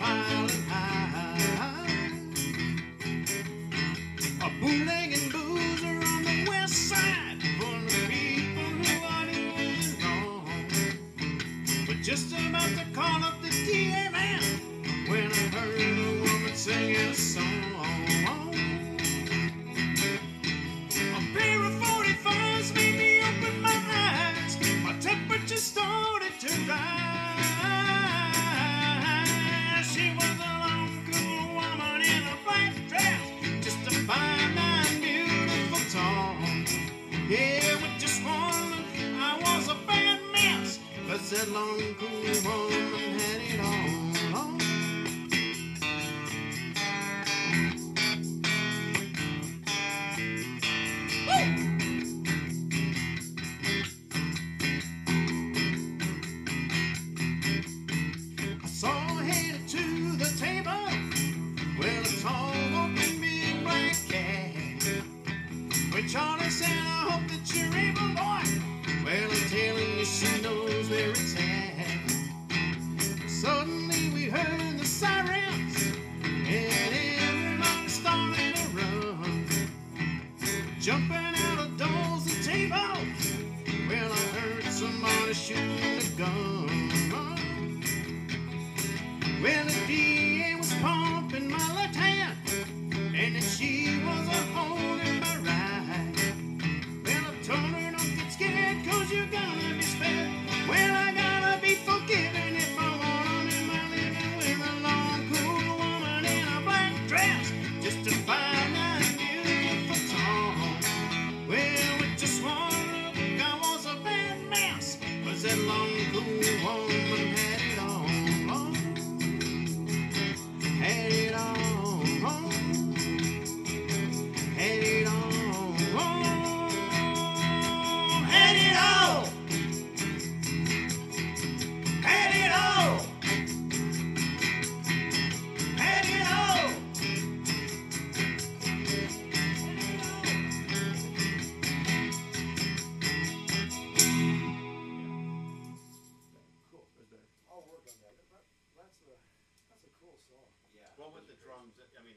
piling high. A bootleg and boozer on the west side, full of people who are doing wrong. But just about to call up the DA man when I heard a woman singing a song. A pair of 45s made me open my eyes. My temperature started to rise. She was a long, cool woman in a black dress, just a fine and beautiful song. Yeah, with just one look, I was a bad mess, 'cause that long, cool woman had it all. I saw her headed to the table. Well, it's all walking big black cat. When Charlie said, I hope that you're able, boy. Well, I'm telling you, she knows where it's at. Suddenly we heard the sirens, and everybody started to run, jumping out of doors and tables. Well, I heard somebody shooting a gun. Well, the DA was pumping my left hand, and then she was holding my right. Well, I told her, don't get scared, 'cause you're gonna be spared. Well, I gotta be forgiven if I want 'em in my living with a long, cool woman in a black dress, just a fine and beautiful song. Well, with just one look, I was a bad mess, 'cause that long, cool woman had it all. Had it all, had it all, had it all, had it all, had it all. Cool. I'll work on that. That's a cool song. Yeah. Well, with the drums, I mean.